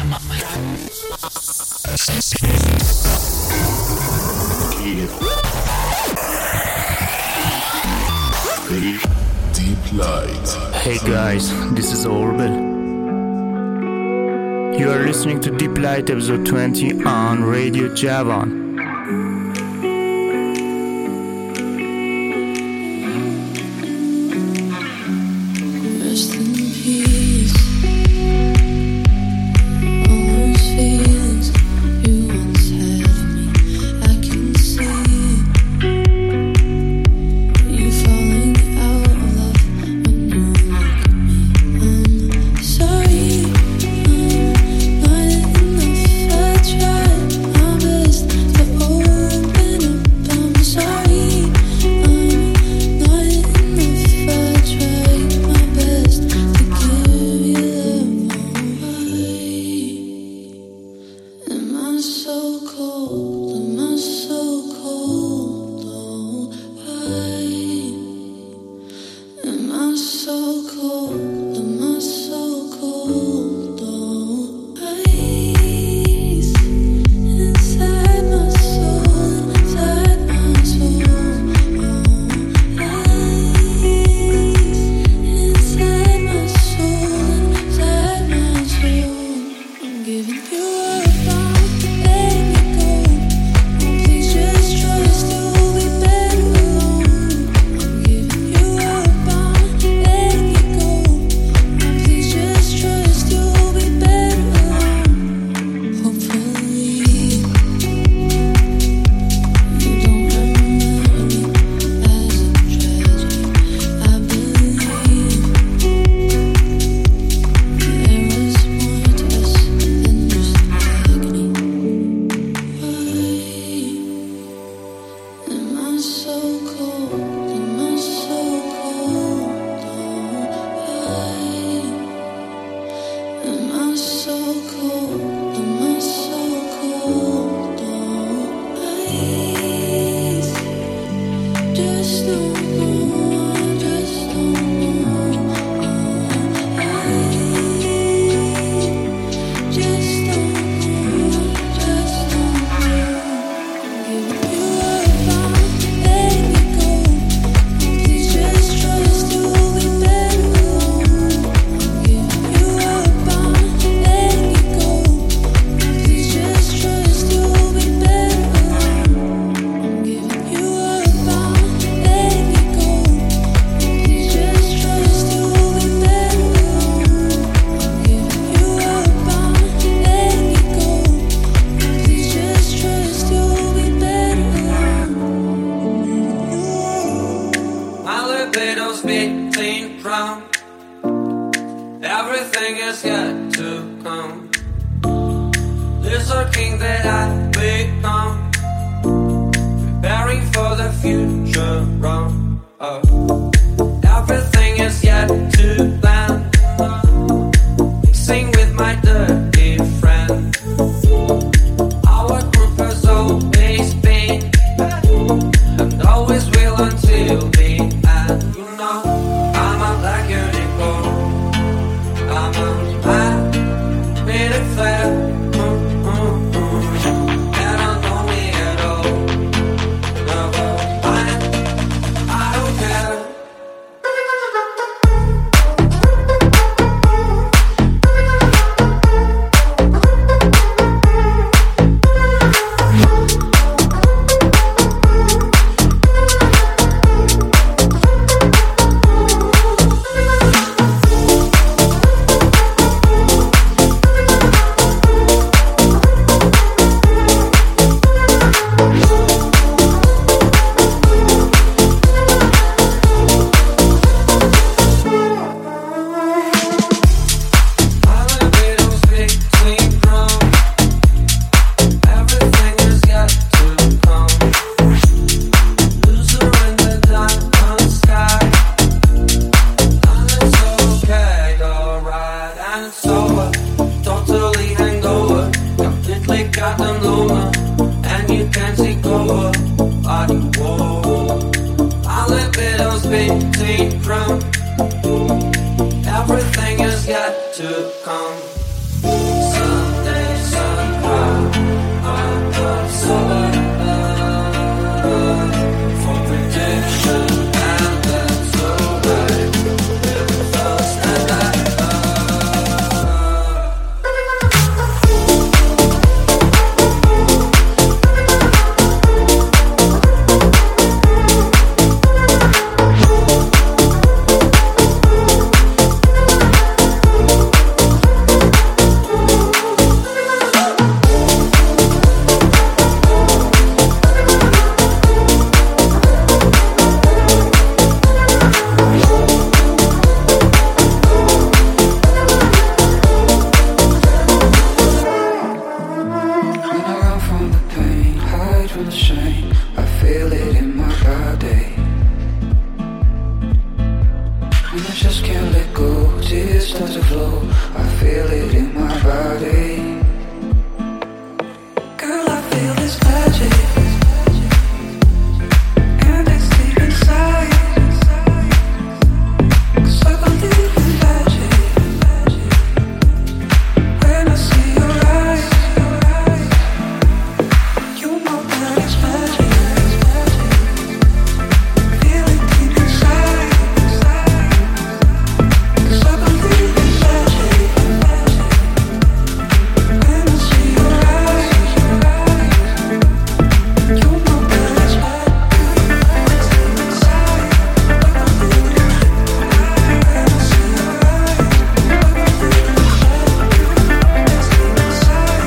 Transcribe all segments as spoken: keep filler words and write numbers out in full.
Deep Light. Hey guys, this is Orbital. You are listening to Deep Light episode twenty on Radio Javan. Everything has got to come. Someday to flow. I feel it in my body. Girl, I feel this magic, and it's deep inside. 'Cause I believe in magic. When I see your eyes, you know that it's magic. Feel it deep inside. 'Cause I believe in magic. When I see your eyes, you know that it's magic. It's deep inside. When I see your eyes, it's deep inside.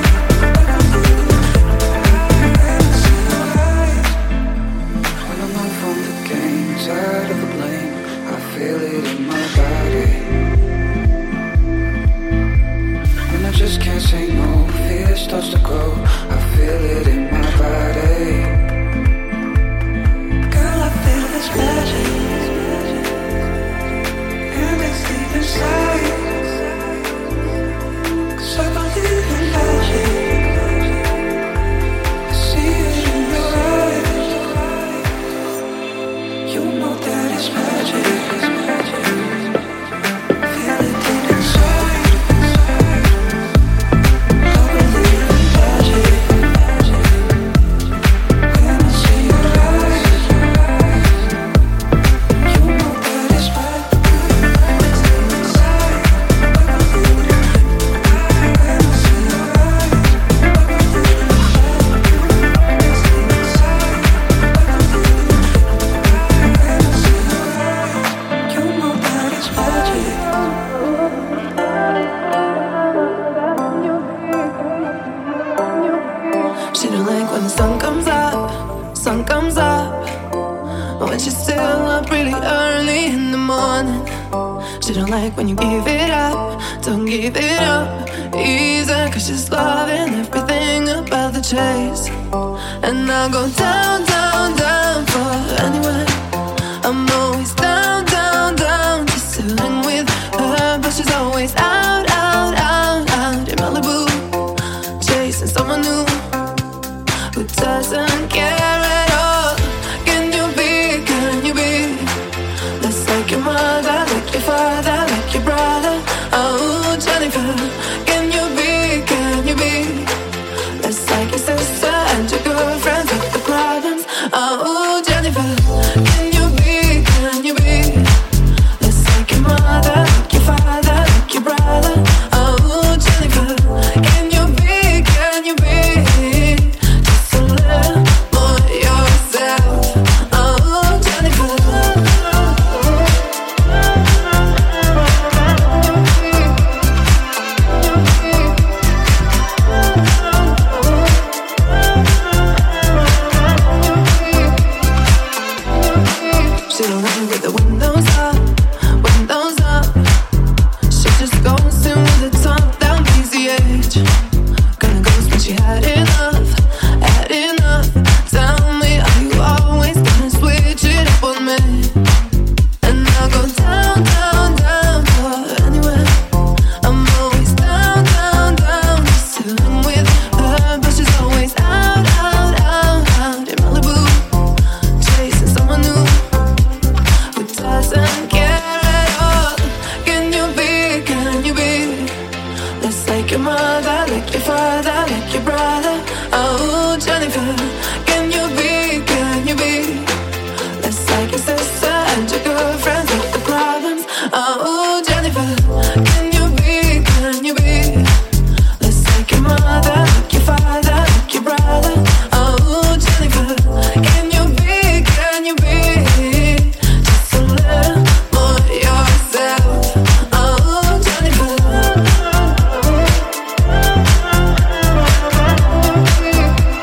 When I'm out from the game, tired of the blame, I feel it in my body. When I just can't say no, fear starts to grow. I feel it in my body. Girl, I feel this magic, and it's deep inside. 'Cause I believe in magic. I see it in your eyes. You know that it's magic. Feel it deep inside. I believe in magic. When I see your eyes, you know that it's magic. It's deep inside. I believe in magic. When I see your eyes, I believe in magic. It's deep inside. I believe in magic. When I see your eyes, you know that it's magic. She don't like when the sun comes up, sun comes up. When she's still up really early in the morning. She don't like when you give it up, don't give it up easy. 'Cause she's loving everything about the chase. And I'll go down, down, down for anyone. I'm always down, down, down just to hang with her. But she's always out, out, out, out in Malibu, chasing someone new who doesn't care at all. Can you be, can you be less like your mother, like your father, like your brother? Oh, Jennifer, can you be, can you be less like your sister and your girlfriends with the problems? Oh, Jennifer, can you be, can you be less like your mother, like your father, like your brother? Oh, Jennifer, can you be, can you be just a little more yourself? Oh, Jennifer. She don't like with the windows up, windows up. She just goes in with the top down, P C H. Gonna ghost when she had enough, had enough. Tell me, are you always gonna switch it up on me? And I'll go down, down, down for anywhere. I'm always down, down, down just to hang with her. But she's always out, out, out, out in Malibu, chasing someone new who doesn't care at all. Can you be, can you be less like your mother, like your father, like your brother? Oh, Jennifer, can you be, can you be less like your sister and your girlfriends with the problems? Oh, Jennifer, can you be, can you be less like your mother, like your father, like your brother? Oh, Jennifer, can you be, can you be just a little more yourself? Oh, Jennifer.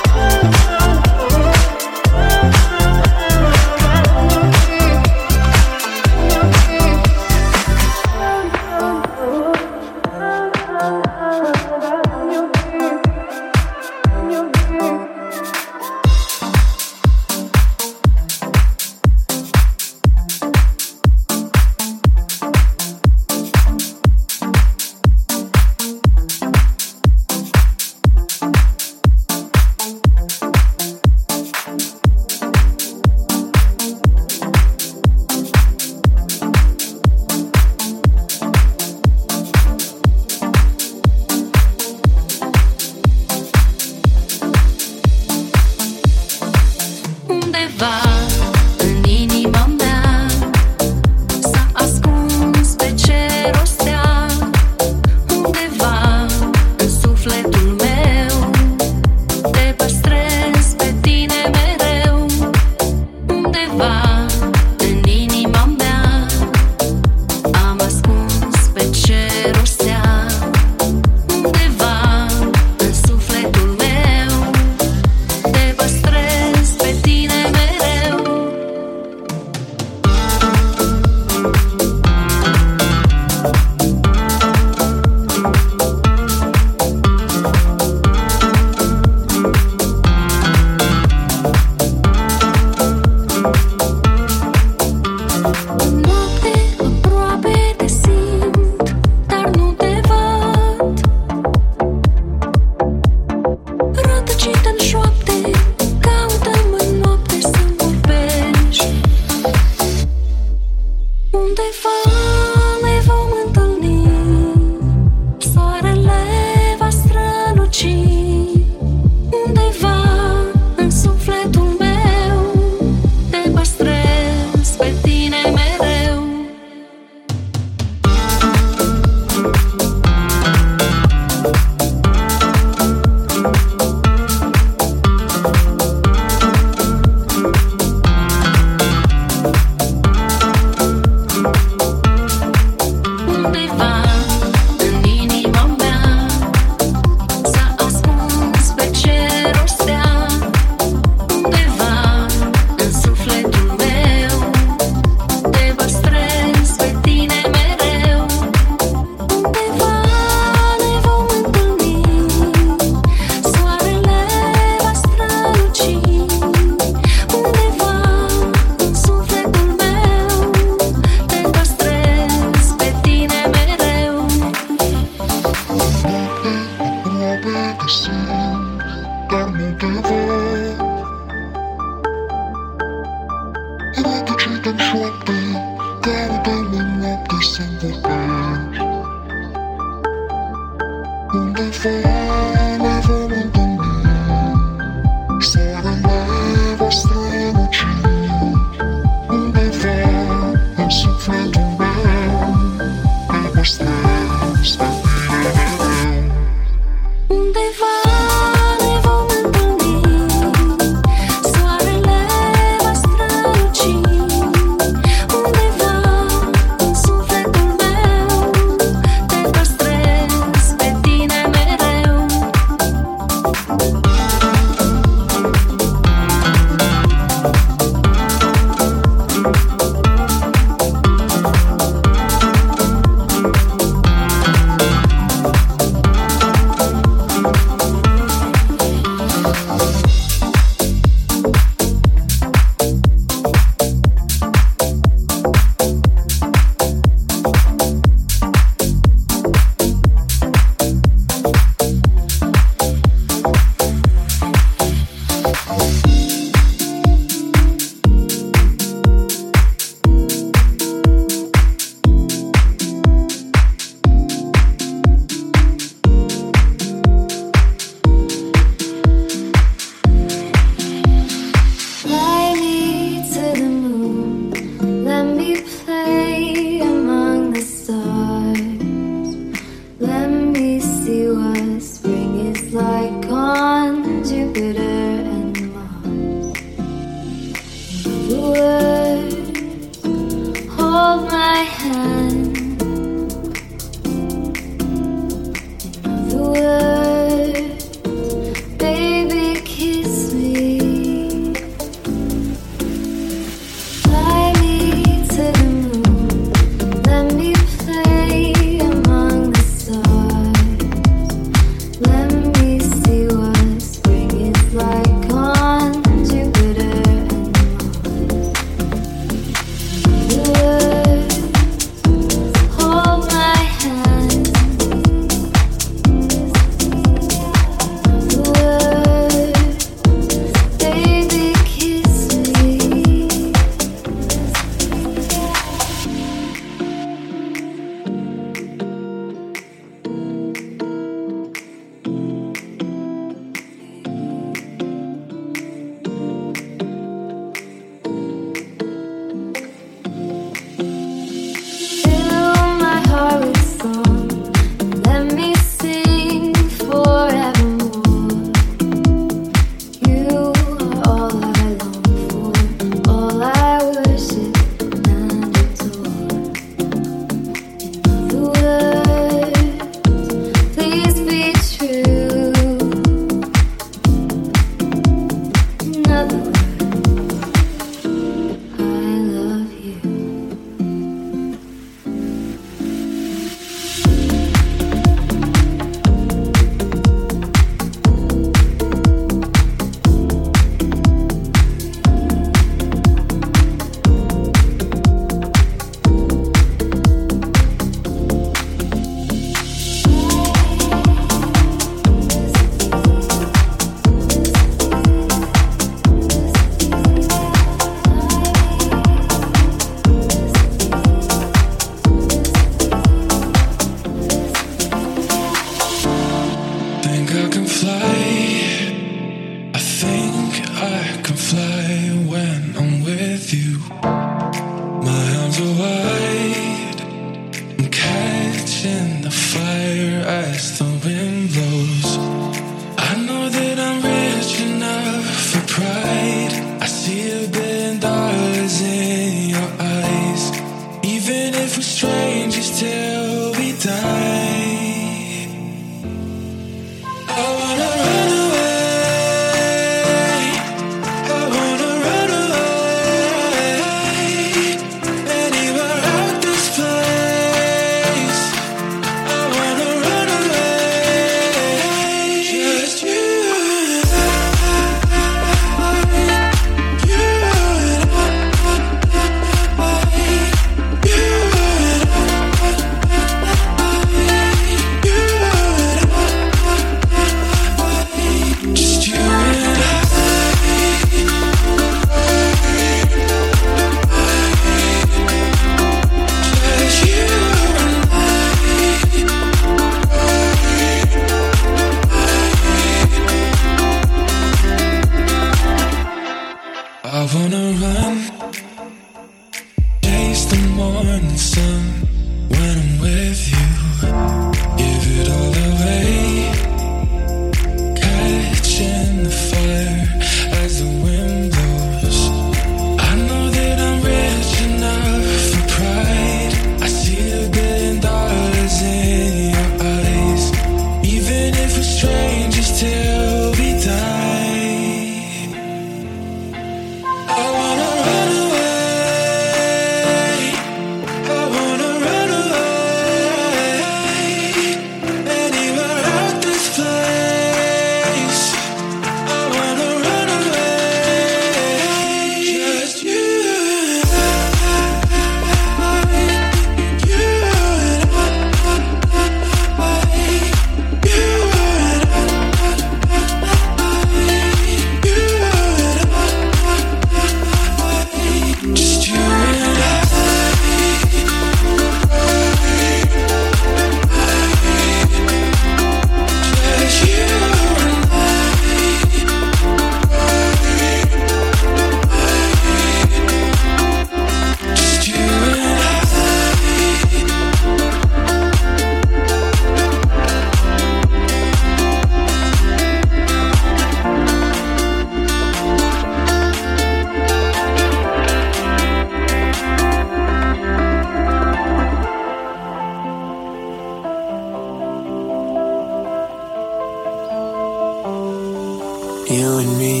You and me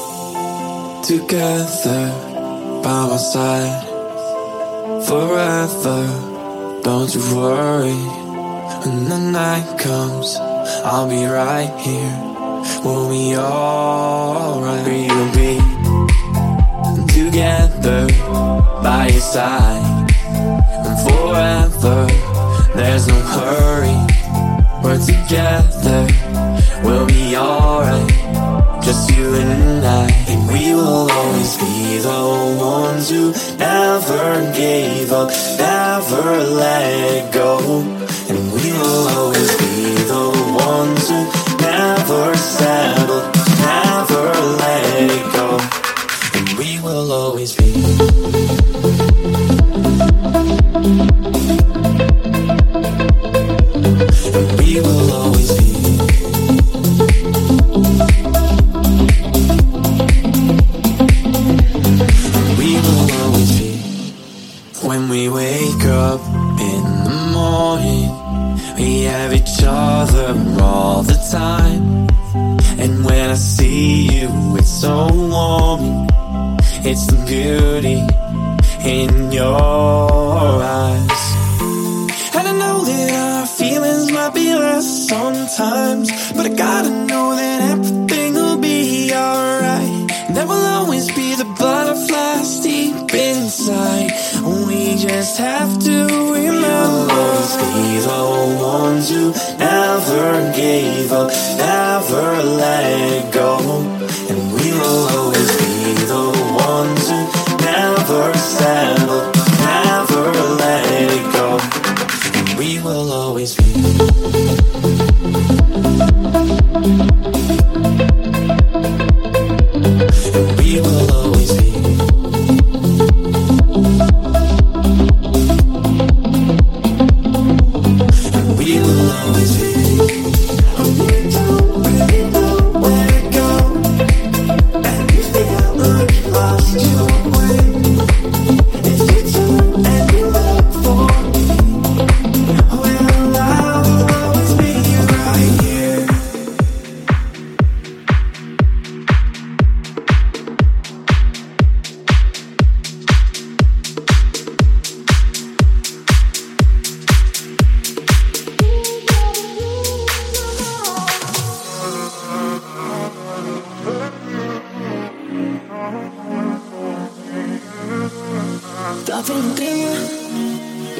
together by my side forever. Don't you worry. When the night comes, I'll be right here. We'll be alright. We'll be together by your side and forever. There's no hurry. We're together. We'll be alright. Just you and I. And we will always be the ones who never gave up, never let go. And we will always be the ones who never settle, never let it go. And we will always be. And we will always be. When we wake up in the morning, we have each other all the time. And when I see you, it's so warm. It's the beauty in your eyes. And I know that our feelings might be less sometimes, but I gotta know that everything will be alright. There will always be the butterflies deep inside. We just have to remember, always be the ones who never gave up, never let go. And we will always be the ones who never settle, never let it go. And we will always be. And we will always be. We will always be. We don't really know where to go.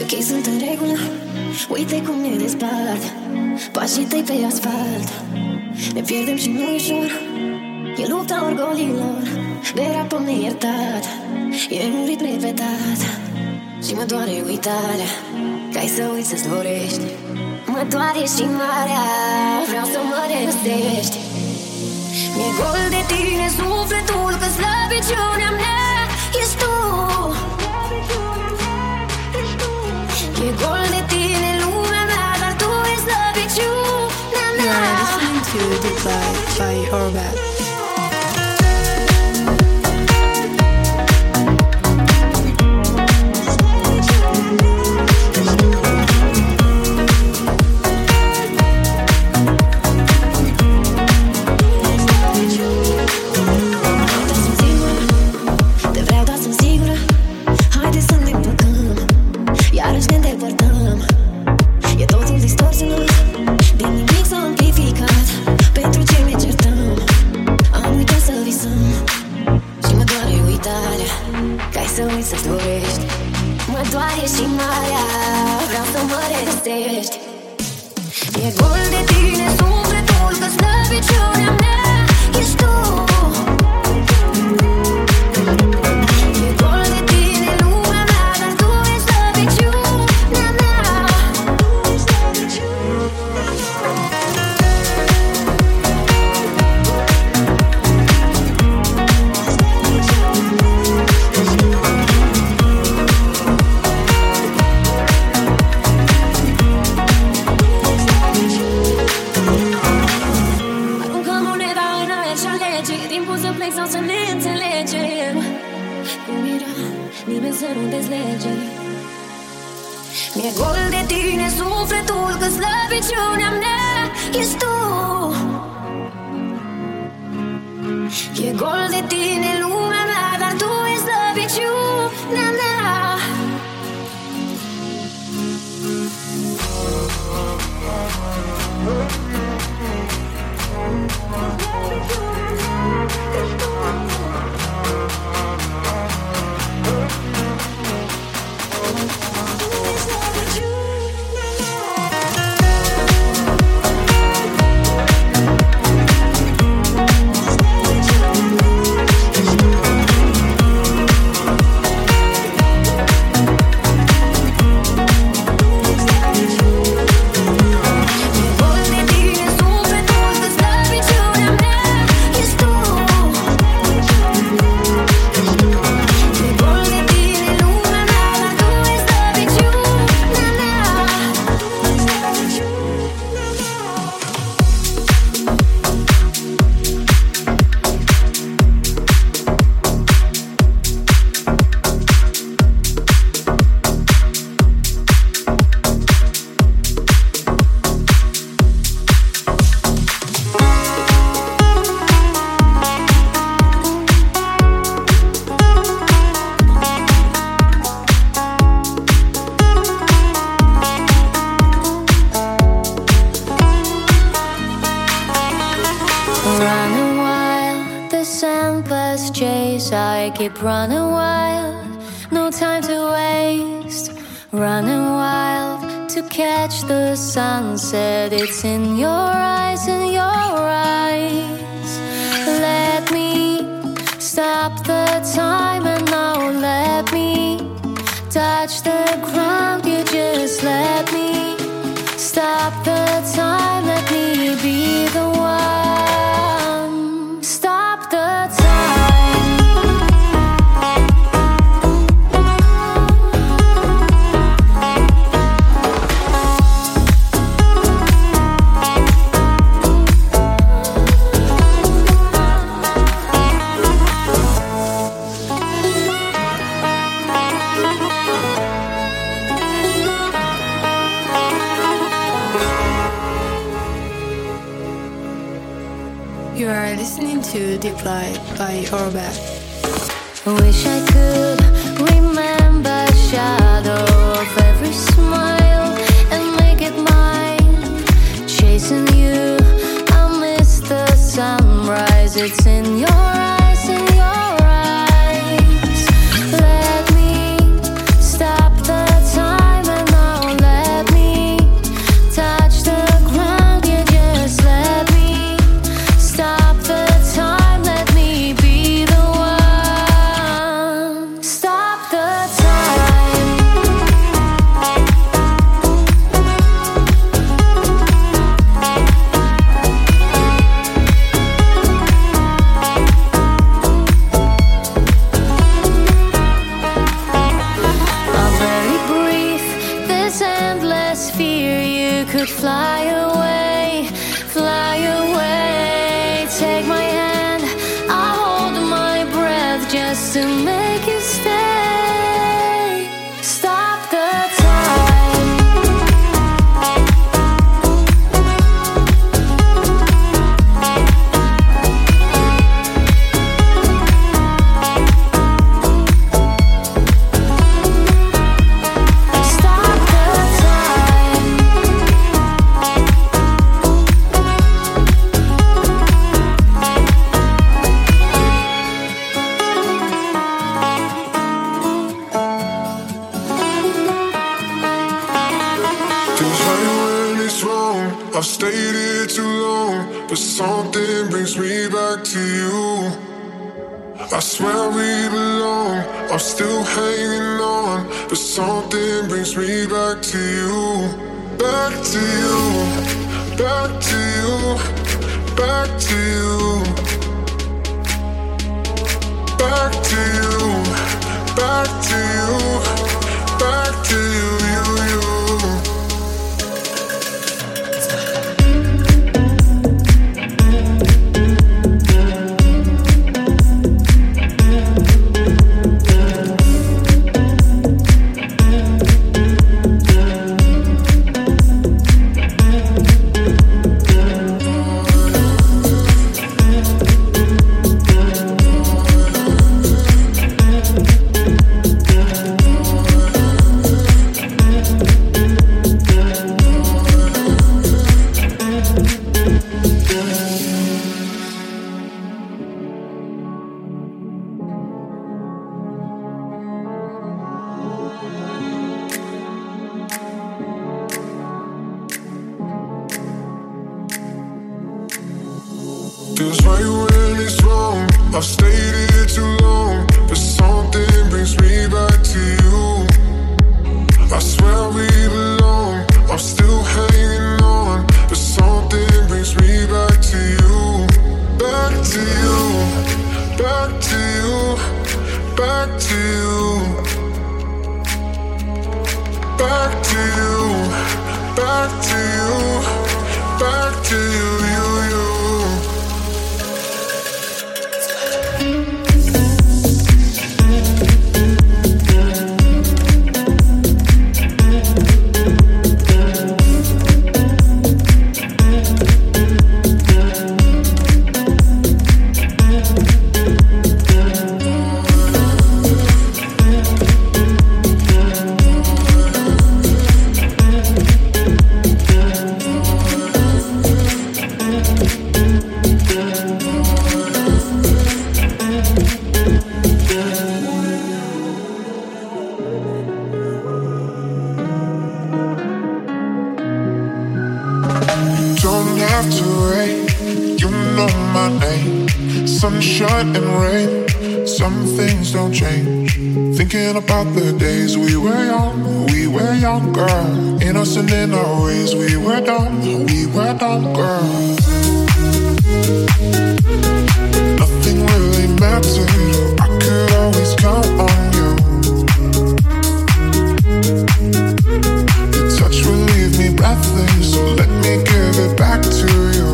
că ei sunt în regulă. Uite cum ne despart pașii tăi pe asfalt. Ne pierdem și nu ușor. E lupta orgolilor de rapă neiertat. E un ritm repetat și mă doare uitarea. Că ai să uiți să-ți dorești. Mă doare și marea, vreau să mă răstești. Mi-e gol de tine sufletul, că slăbiciunea mea ești tu. Mi-e gol de tine lumea mea, dar tu ești slăbiciunea mea. You are listening to Deep Light by Horvath. Să-ți dorești. Mă doare și marea, vreau să mă răstești. E gol de tine sufletul, că slăbiciunea mea ești tu. E gol de tine lumea mea, dar tu ești slăbiciunea mea. Mi-e gol de tine sufletul, că slăbiciunea mea ești tu. E gol de tine lumea mea, dar tu ești slăbiciunea mea. Keep running wild, no time to waste. Running wild to catch the sunset. It's in your eyes, in your eyes. Let me stop the time and now let me touch the ground. You just let me stop the time. Let me be the one. Stop the time. You are listening to Deep Light by Horvath. Wish I could remember the shadow of every smile and make it mine. Chasing you, I miss the sunrise. It's in your eyes, in your eyes. Let me stop the time and endless fear, you could fly away, fly away. Take my hand, I'll hold my breath just to make you stay. Stop the time. Stop the time. Feels like when it's wrong, I've stayed here too long, but something brings me back to you. I swear we belong, I'm still hanging on, but something brings me back to you. Back to you, back to you, back to you. Back to you, back to you, back to you, you, you. Feels right when it's wrong, I've stayed here too long, but something brings me back to you. I swear we belong, I'm still hanging on, but something brings me back to you. Back to you, back to you, back to you. Back to you, back to you, back to you, you, you. Don't have to wait, you know my name. Sunshine and rain, some things don't change. Thinking about the days we were young, we were young, girl. Innocent in our ways, we were dumb, we were dumb, girl. Nothing really mattered, I could always count on you. Your touch will leave me breathless, so let me give it back to you.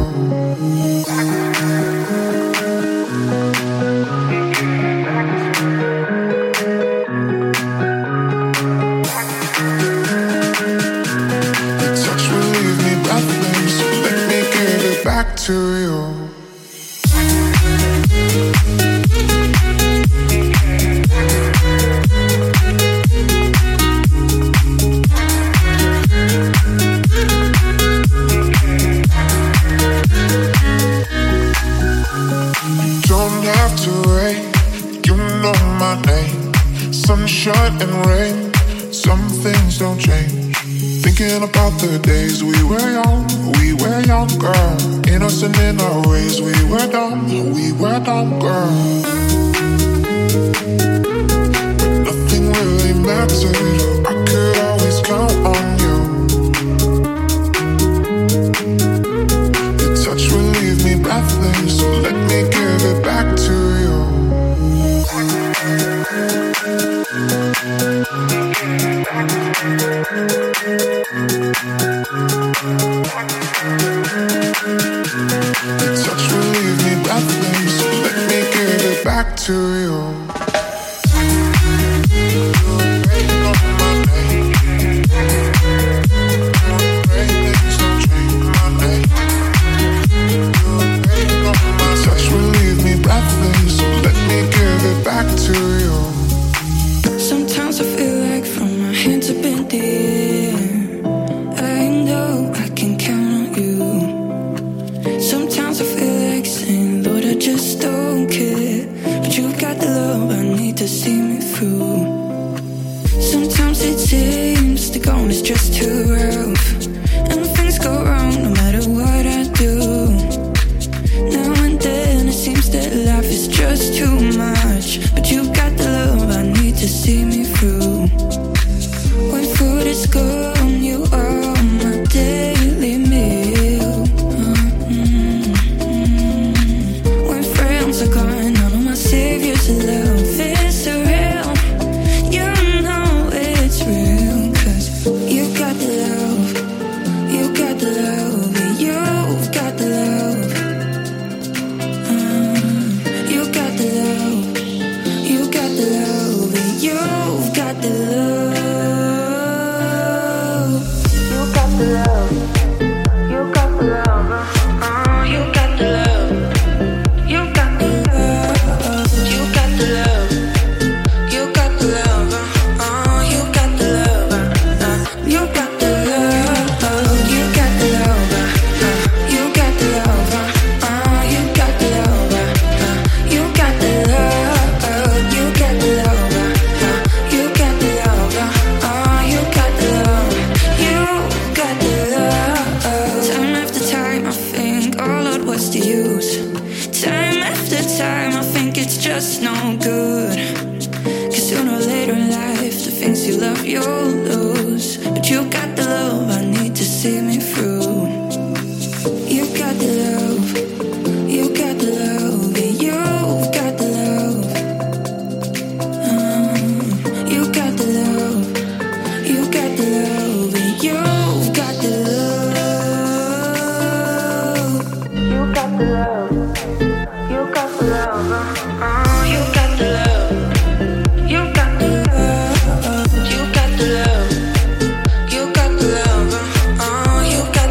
Your touch will leave me breathless, so let me give it back to you. Don't have to wait, you know my name. Sunshine and rain, some things don't change. Thinking about the days we were young, we were young, girl. Innocent in our ways, we were dumb, we were dumb, girl. When nothing really mattered, I could always count on you. Your touch will leave me breathless, so let me give it back to you. Back to you. touch will leave me breathless. Let me give it back to you. Touch will leave me breathless. Let me give it back to you. Sometimes I feel like from my hands up in the air, I know I can count on you. Sometimes I feel like saying, Lord, I just don't care, but you got the love I need to see me through. Sometimes it seems the going is just too rough, and things go wrong no matter what I do. Now and then it seems that life is just too much, but you got the love I need to see me through. When food is gone, you are my daily meal. Mm-hmm. When friends are gone, none of my saviors love is real. You know it's real, 'cause you got the love, you got the love, you've got the love. You got the love, you got the love, and you've got the love. You got the love, you got the love, uh, you got the love, you got the love, you got the love, you got the love, uh, you got the love, uh, you got the love, you got the love, uh, you got the love, uh, you got the love, uh, you got the love, you got the love, uh, you got the love, uh, you got the love, you got the love. Time after time I think, oh Lord, what's the use? Time after time I think it's just no good, 'cause sooner or later in life the things you love you'll lose. But you got the love I need to see me through. You got the love, you got the love, and you've got the love. Uh, you got the love, you got the love, and you've got the love. You got the love, you got the love, uh, you got the love, you got the love, you got the love, you got the love, uh, you got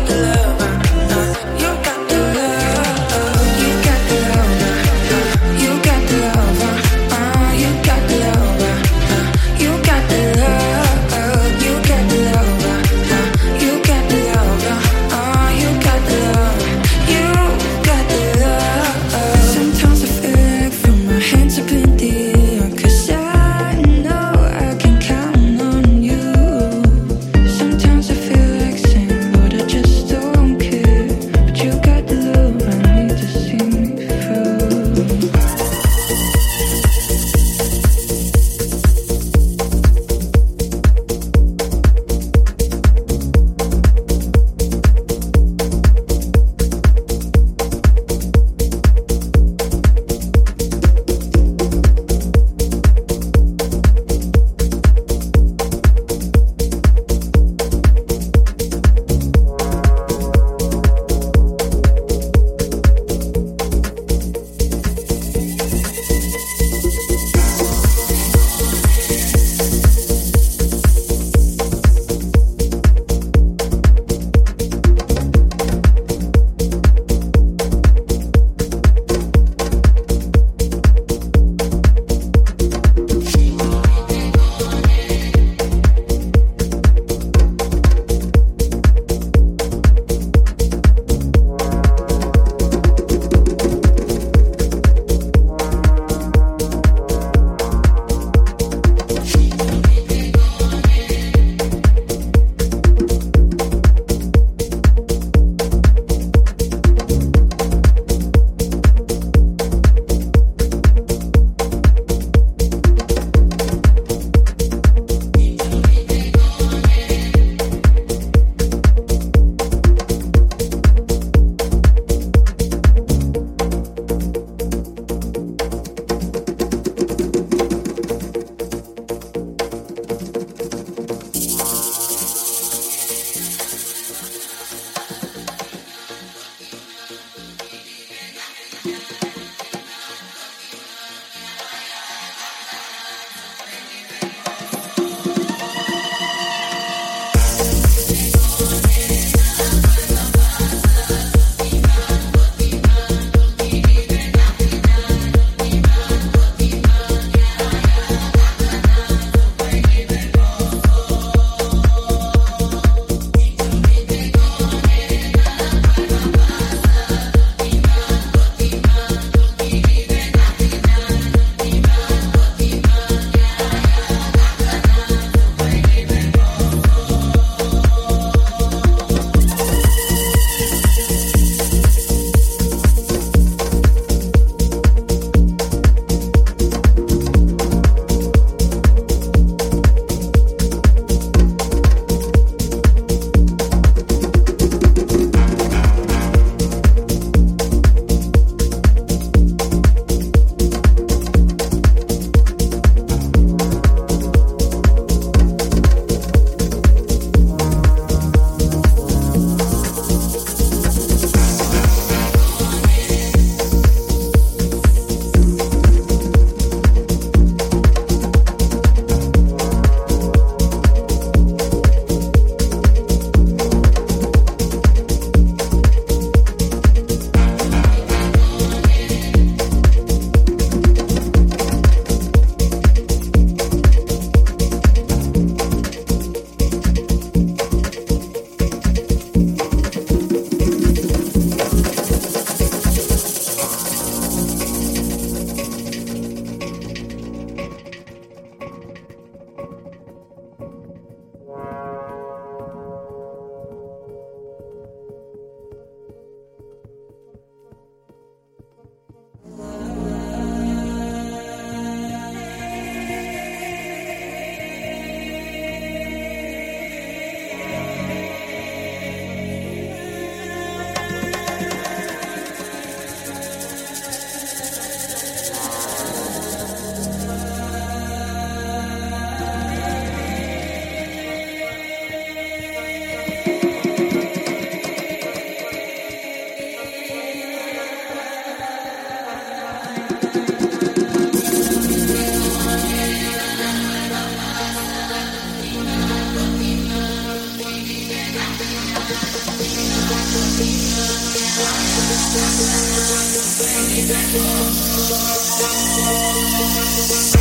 We'll be right back.